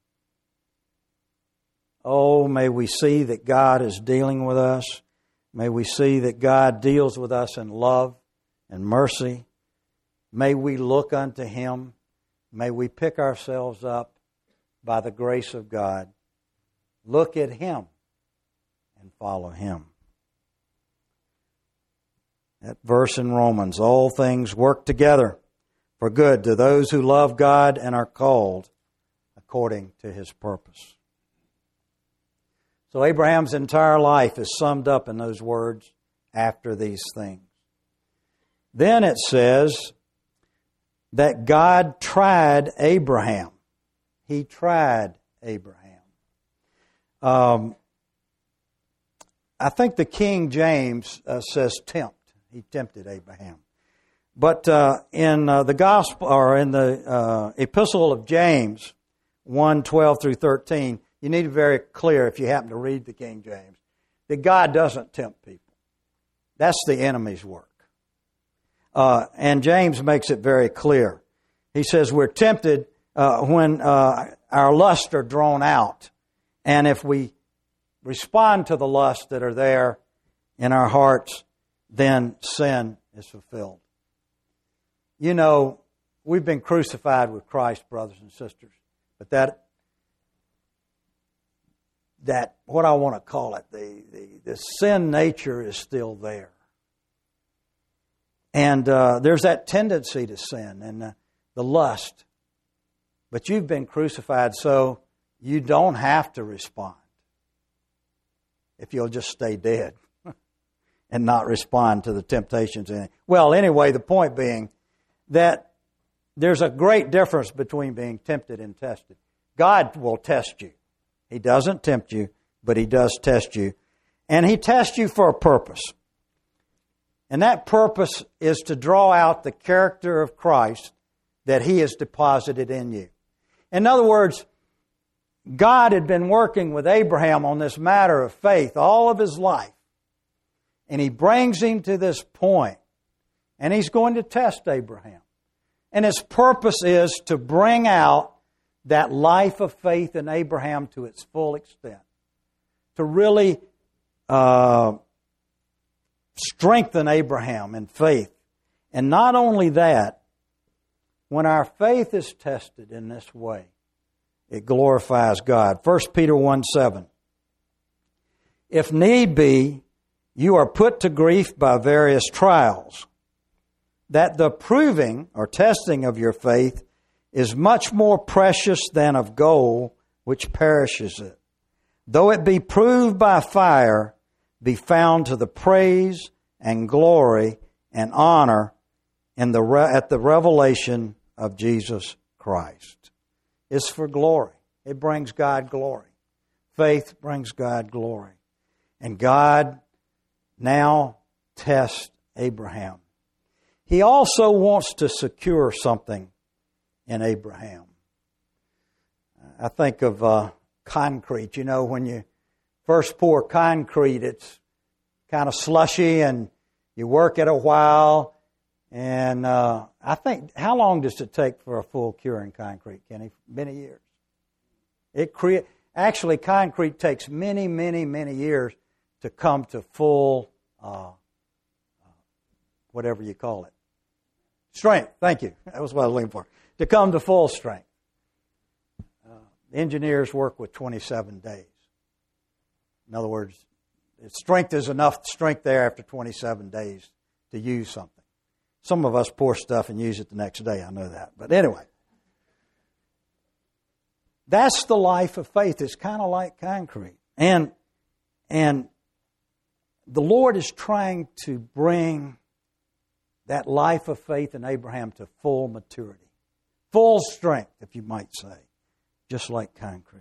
Oh, may we see that God is dealing with us. May we see that God deals with us in love and mercy. May we look unto Him. May we pick ourselves up by the grace of God. Look at Him and follow Him. That verse in Romans, all things work together for good to those who love God and are called according to His purpose. So Abraham's entire life is summed up in those words, after these things. Then it says that God tried Abraham. He tried Abraham. Um, I think the King James uh, says tempt. He tempted Abraham. But uh, in uh, the gospel, or in the uh, epistle of James, one, twelve through thirteen, you need to be very clear, if you happen to read the King James, that God doesn't tempt people. That's the enemy's work. Uh, and James makes it very clear. He says we're tempted uh, when uh, our lusts are drawn out. And if we respond to the lusts that are there in our hearts, then sin is fulfilled. You know, we've been crucified with Christ, brothers and sisters. But that, that what I want to call it, the, the, the sin nature is still there. And uh, there's that tendency to sin and uh, the lust. But you've been crucified so you don't have to respond if you'll just stay dead and not respond to the temptations. Well, anyway, the point being that there's a great difference between being tempted and tested. God will test you. He doesn't tempt you, but He does test you. And He tests you for a purpose. And that purpose is to draw out the character of Christ that He has deposited in you. In other words, God had been working with Abraham on this matter of faith all of his life. And He brings him to this point. And He's going to test Abraham. And His purpose is to bring out that life of faith in Abraham to its full extent. To really uh, strengthen Abraham in faith. And not only that, when our faith is tested in this way, it glorifies God. First Peter one seven. If need be, you are put to grief by various trials, that the proving or testing of your faith is much more precious than of gold, which perishes it. Though it be proved by fire, be found to the praise and glory and honor in the re- at the revelation of Jesus Christ. It's for glory. It brings God glory. Faith brings God glory. And God now tests Abraham. He also wants to secure something in Abraham. I think of uh, concrete. You know, when you first pour concrete, it's kind of slushy and you work it a while. And uh, I think, how long does it take for a full cure in concrete, Kenny? Many years. It crea- Actually, concrete takes many, many, many years to come to full, uh, whatever you call it. Strength. Thank you. That was what I was looking for. To come to full strength. Uh, engineers work with twenty-seven days. In other words, strength is enough strength there after twenty-seven days to use something. Some of us pour stuff and use it the next day, I know that. But anyway, that's the life of faith. It's kind of like concrete. And, and the Lord is trying to bring that life of faith in Abraham to full maturity, full strength, if you might say, just like concrete.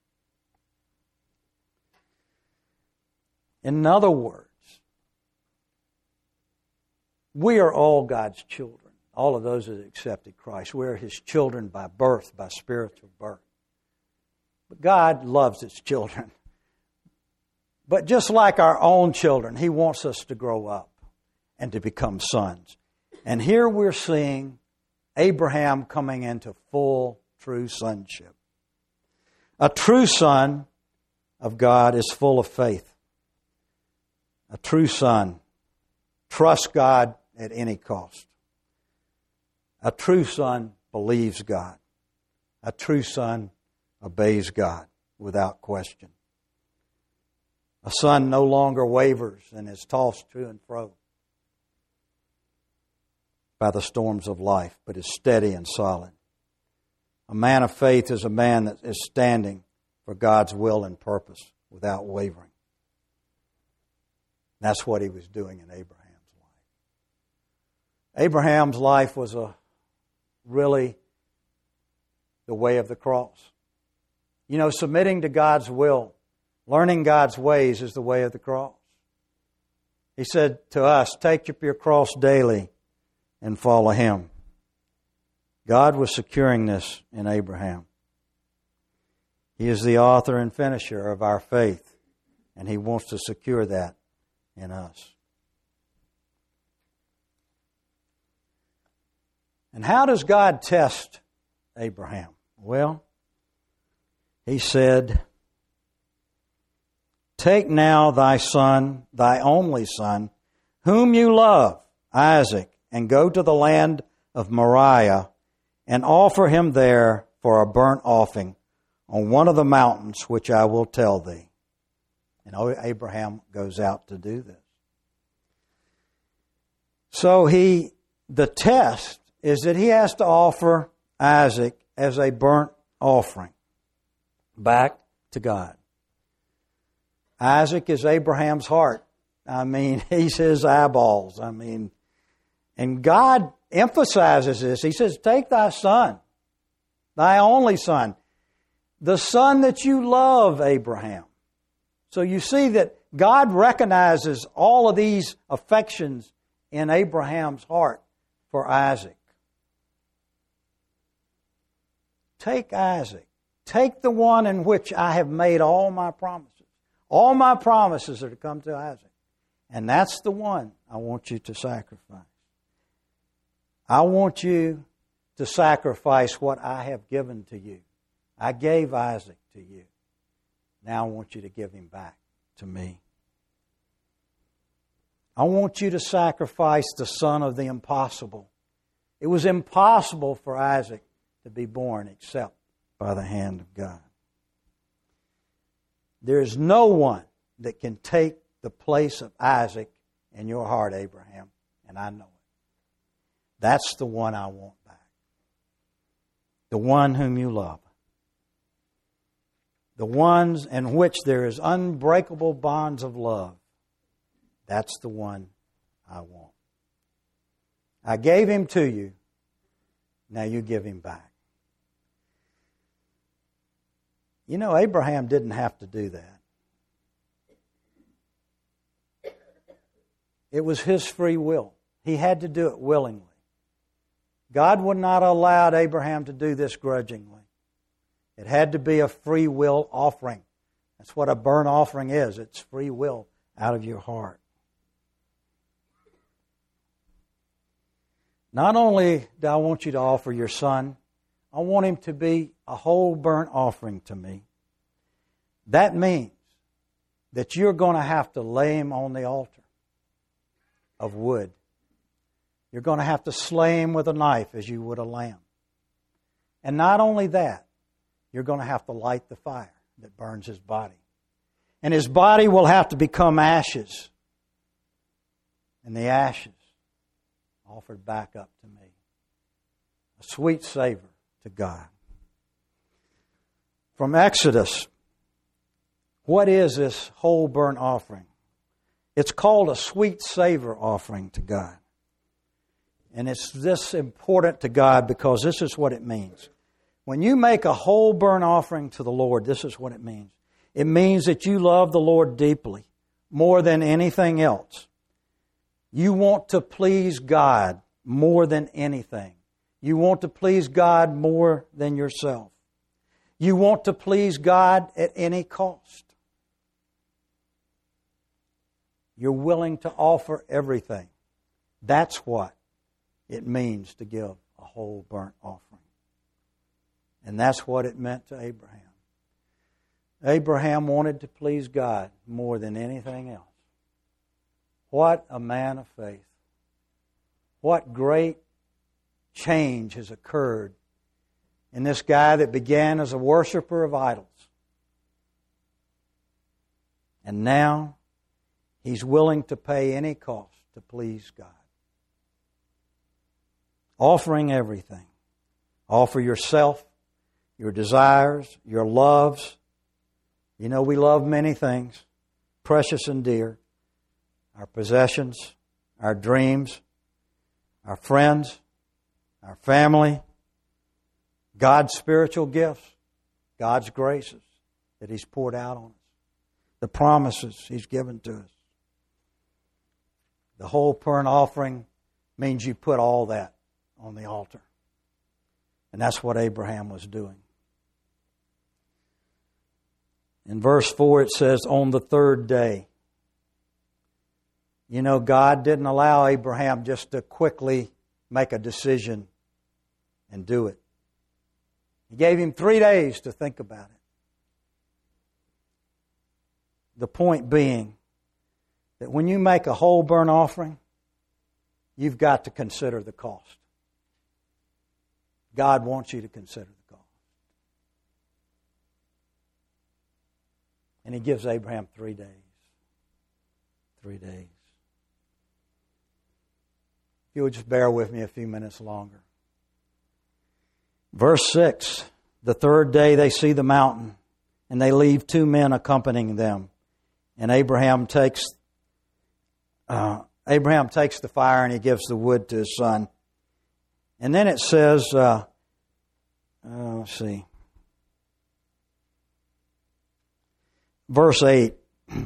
In other words, we are all God's children, all of those that accepted Christ. We are His children by birth, by spiritual birth. But God loves His children. But just like our own children, He wants us to grow up and to become sons. And here we're seeing Abraham coming into full, true sonship. A true son of God is full of faith. A true son trusts God at any cost. A true son believes God. A true son obeys God without question. A son no longer wavers and is tossed to and fro by the storms of life, but is steady and solid. A man of faith is a man that is standing for God's will and purpose without wavering. That's what he was doing in Abraham's life. Abraham's life was a really the way of the cross. You know, submitting to God's will, learning God's ways is the way of the cross. He said to us, take up your cross daily and follow Him. God was securing this in Abraham. He is the author and finisher of our faith, and He wants to secure that in us. And how does God test Abraham? Well, He said, take now thy son, thy only son, whom you love, Isaac, and go to the land of Moriah, and offer him there for a burnt offering on one of the mountains which I will tell thee. And Abraham goes out to do this. So he, the test is that he has to offer Isaac as a burnt offering back to God. Isaac is Abraham's heart. I mean, he's his eyeballs. I mean, and God emphasizes this. He says, take thy son, thy only son, the son that you love, Abraham. So you see that God recognizes all of these affections in Abraham's heart for Isaac. Take Isaac. Take the one in which I have made all my promises. All my promises are to come to Isaac. And that's the one I want you to sacrifice. I want you to sacrifice what I have given to you. I gave Isaac to you. Now I want you to give him back to me. I want you to sacrifice the son of the impossible. It was impossible for Isaac to be born except by the hand of God. There is no one that can take the place of Isaac in your heart, Abraham, and I know it. That's the one I want back. The one whom you love. The ones in which there is unbreakable bonds of love. That's the one I want. I gave him to you. Now you give him back. You know, Abraham didn't have to do that. It was his free will. He had to do it willingly. God would not have allowed Abraham to do this grudgingly. It had to be a free will offering. That's what a burnt offering is. It's free will out of your heart. Not only do I want you to offer your son, I want him to be a whole burnt offering to me. That means that you're going to have to lay him on the altar of wood. You're going to have to slay him with a knife as you would a lamb. And not only that, you're going to have to light the fire that burns his body. And his body will have to become ashes. And the ashes offered back up to me. A sweet savor to God. From Exodus, what is this whole burnt offering? It's called a sweet savor offering to God. And it's this important to God because this is what it means. When you make a whole burnt offering to the Lord, this is what it means. It means that you love the Lord deeply, more than anything else. You want to please God more than anything. You want to please God more than yourself. You want to please God at any cost. You're willing to offer everything. That's what it means to give a whole burnt offering. And that's what it meant to Abraham. Abraham wanted to please God more than anything else. What a man of faith. What great change has occurred in this guy that began as a worshiper of idols. And now he's willing to pay any cost to please God. Offering everything. Offer yourself, your desires, your loves. You know, we love many things, precious and dear. Our possessions, our dreams, our friends, our family, God's spiritual gifts, God's graces that He's poured out on us, the promises He's given to us. The whole burnt offering means you put all that on the altar. And that's what Abraham was doing. In verse four it says, on the third day. You know, God didn't allow Abraham just to quickly make a decision and do it. He gave him three days to think about it. The point being that when you make a whole burnt offering, you've got to consider the cost. God wants you to consider the cost. And He gives Abraham three days. Three days. If you would just bear with me a few minutes longer. Verse six, the third day they see the mountain, and they leave two men accompanying them. And Abraham takes uh, Abraham takes the fire and he gives the wood to his son. And then it says, uh, uh, let's see, verse eight,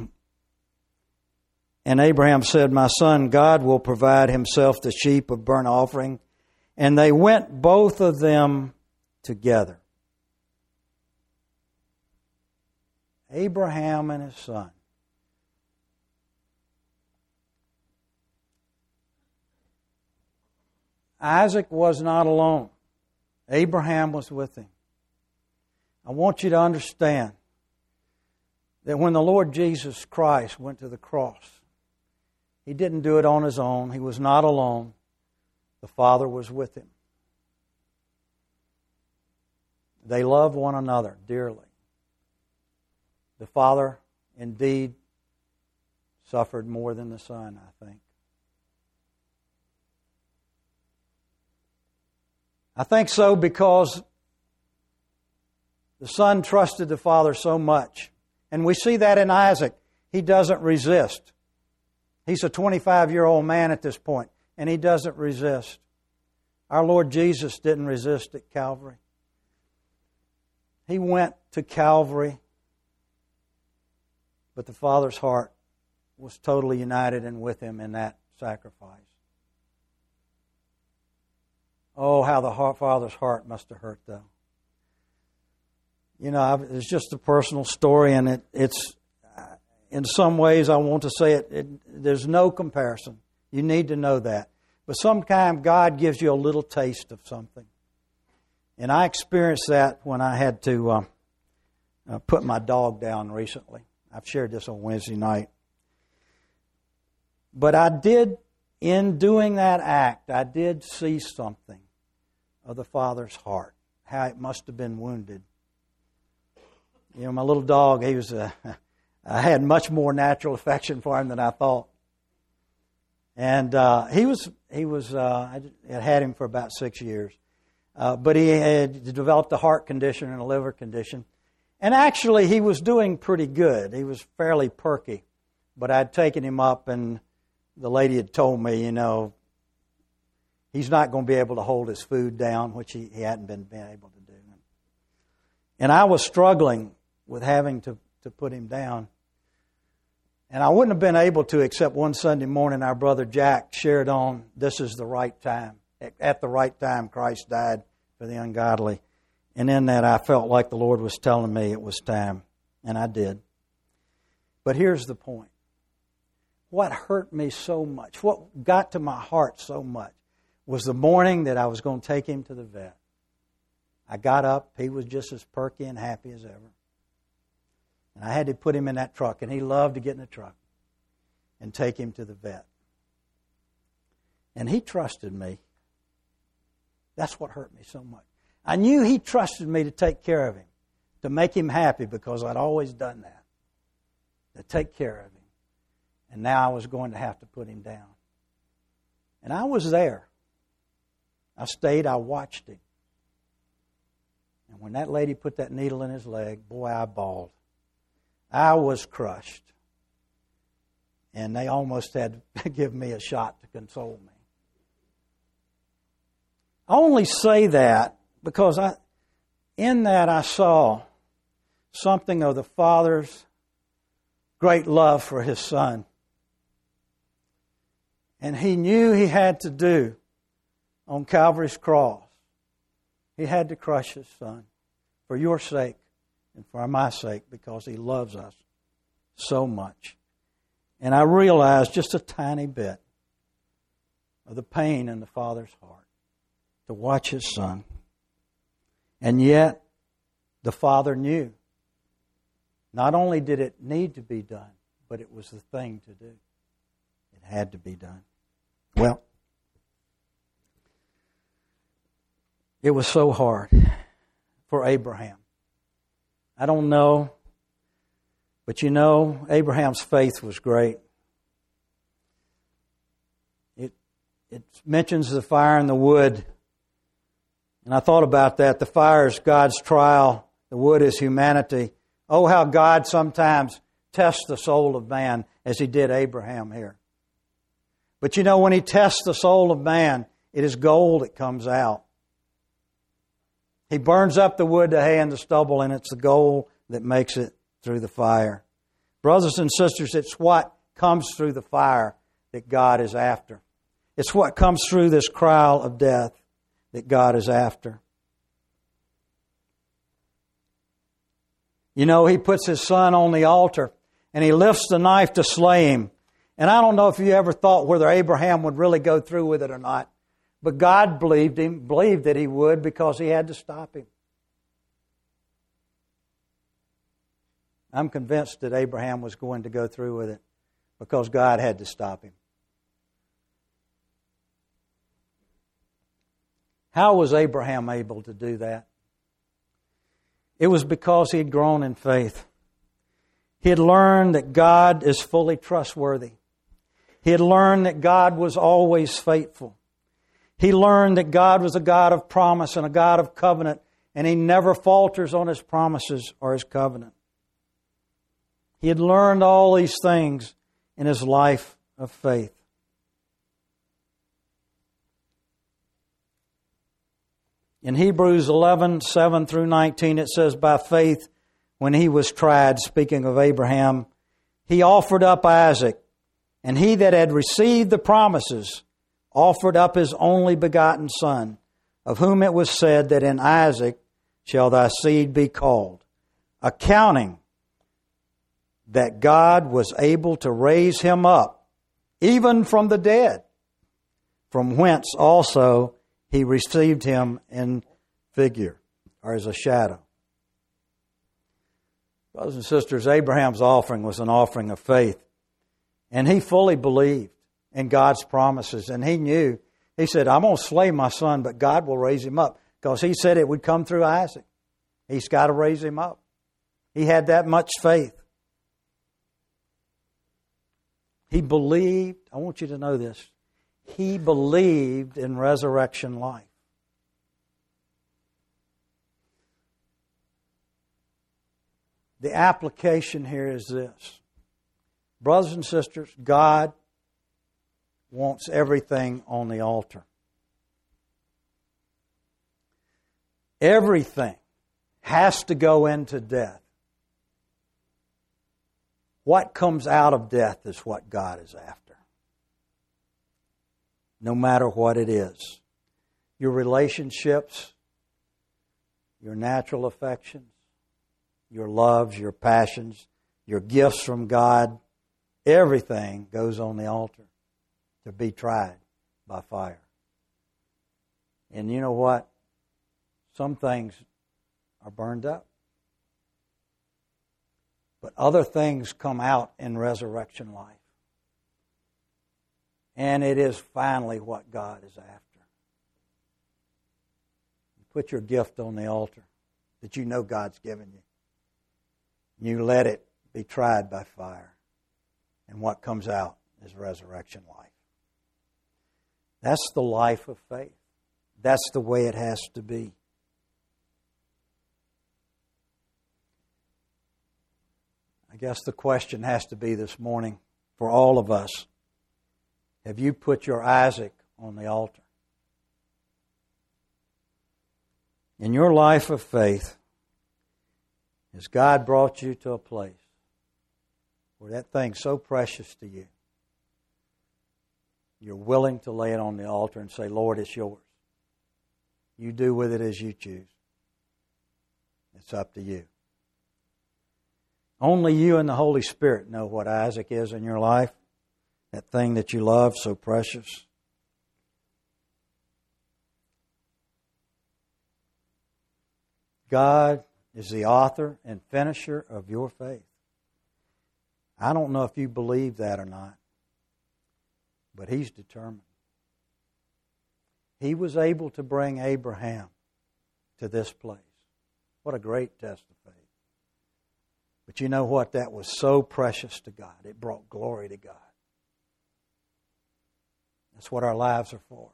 and Abraham said, my son, God will provide Himself the sheep of burnt offering. And they went both of them together. Abraham and his son. Isaac was not alone. Abraham was with him. I want you to understand that when the Lord Jesus Christ went to the cross, He didn't do it on His own. He was not alone. The Father was with Him. They loved one another dearly. The Father, indeed, suffered more than the Son, I think. I think so because the Son trusted the Father so much. And we see that in Isaac. He doesn't resist. He's a twenty-five-year-old man at this point, and he doesn't resist. Our Lord Jesus didn't resist at Calvary. He went to Calvary, but the Father's heart was totally united and with Him in that sacrifice. Oh, how the Father's heart must have hurt, though. You know, it's just a personal story, and it, it's, in some ways, I want to say it, it, there's no comparison. You need to know that. But sometimes God gives you a little taste of something. And I experienced that when I had to uh, uh, put my dog down recently. I've shared this on Wednesday night. But I did, in doing that act, I did see something of the Father's heart, how it must have been wounded. You know, my little dog, he was a, I had much more natural affection for him than I thought. And uh, he was, he was uh, I had had him for about six years. Uh, but he had developed a heart condition and a liver condition. And actually, he was doing pretty good. He was fairly perky. But I'd taken him up, and the lady had told me, you know, he's not going to be able to hold his food down, which he, he hadn't been, been able to do. And I was struggling with having to, to put him down. And I wouldn't have been able to except one Sunday morning our brother Jack shared on, this is the right time. At the right time, Christ died for the ungodly. And in that, I felt like the Lord was telling me it was time. And I did. But here's the point. What hurt me so much, what got to my heart so much, was the morning that I was going to take him to the vet. I got up. He was just as perky and happy as ever. And I had to put him in that truck. And he loved to get in the truck and take him to the vet. And he trusted me. That's what hurt me so much. I knew he trusted me to take care of him, to make him happy, because I'd always done that, to take care of him. And now I was going to have to put him down. And I was there. I stayed, I watched him. And when that lady put that needle in his leg, boy, I bawled. I was crushed. And they almost had to give me a shot to console me. I only say that because I, in that I saw something of the Father's great love for His Son. And He knew He had to do on Calvary's cross. He had to crush His Son for your sake and for my sake, because He loves us so much. And I realized just a tiny bit of the pain in the Father's heart to watch His Son. And yet, the Father knew. Not only did it need to be done, but it was the thing to do. It had to be done. Well, it was so hard for Abraham. I don't know, but you know, Abraham's faith was great. It it mentions the fire and the wood. And I thought about that. The fire is God's trial. The wood is humanity. Oh, how God sometimes tests the soul of man, as He did Abraham here. But you know, when He tests the soul of man, it is gold that comes out. He burns up the wood, the hay, and the stubble, and it's the gold that makes it through the fire. Brothers and sisters, it's what comes through the fire that God is after. It's what comes through this trial of death that God is after. You know, He puts His Son on the altar, and He lifts the knife to slay Him. And I don't know if you ever thought whether Abraham would really go through with it or not. But God believed him, believed that He would, because He had to stop him. I'm convinced that Abraham was going to go through with it because God had to stop him. How was Abraham able to do that? It was because he had grown in faith. He had learned that God is fully trustworthy. He had learned that God was always faithful. He learned that God was a God of promise and a God of covenant, and He never falters on His promises or His covenant. He had learned all these things in his life of faith. In Hebrews eleven, seven through nineteen, it says, by faith, when he was tried, speaking of Abraham, he offered up Isaac, and he that had received the promises offered up his only begotten son, of whom it was said that in Isaac shall thy seed be called, accounting that God was able to raise him up, even from the dead, from whence also he received him in figure, or as a shadow. Brothers and sisters, Abraham's offering was an offering of faith, and he fully believed in God's promises, and he knew, he said, I'm going to slay my son, but God will raise him up, because he said it would come through Isaac. He's got to raise him up. He had that much faith. He believed, I want you to know this, he believed in resurrection life. The application here is this. Brothers and sisters, God wants everything on the altar. Everything has to go into death. What comes out of death is what God is after. No matter what it is. Your relationships, your natural affections, your loves, your passions, your gifts from God, everything goes on the altar to be tried by fire. And you know what? Some things are burned up. But other things come out in resurrection life. And it is finally what God is after. You put your gift on the altar that you know God's given you. You let it be tried by fire. And what comes out is resurrection life. That's the life of faith. That's the way it has to be. I guess the question has to be this morning for all of us. Have you put your Isaac on the altar? In your life of faith, has God brought you to a place where that thing's so precious to you, you're willing to lay it on the altar and say, Lord, it's yours. You do with it as you choose. It's up to you. Only you and the Holy Spirit know what Isaac is in your life, that thing that you love so precious. God is the author and finisher of your faith. I don't know if you believe that or not, but He's determined. He was able to bring Abraham to this place. What a great test of faith. But you know what? That was so precious to God. It brought glory to God. That's what our lives are for.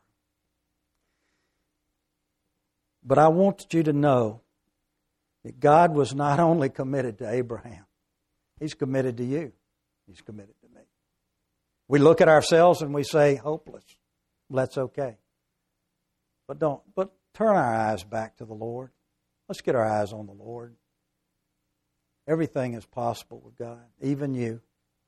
But I want you to know that God was not only committed to Abraham, He's committed to you. He's committed to me. We look at ourselves and we say, hopeless. Well, that's okay. But don't, but turn our eyes back to the Lord. Let's get our eyes on the Lord. Everything is possible with God, even you.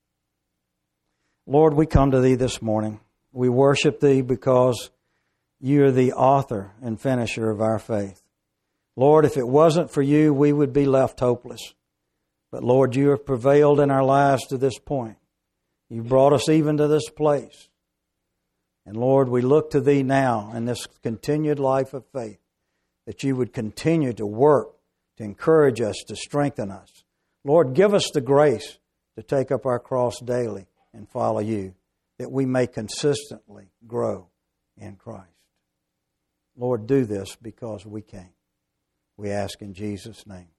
Lord, we come to Thee this morning. We worship Thee because You are the author and finisher of our faith. Lord, if it wasn't for You, we would be left hopeless. But Lord, You have prevailed in our lives to this point. You've brought us even to this place. And Lord, we look to Thee now in this continued life of faith, that You would continue to work, to encourage us, to strengthen us. Lord, give us the grace to take up our cross daily and follow You, that we may consistently grow in Christ. Lord, do this because we can. We ask in Jesus' name.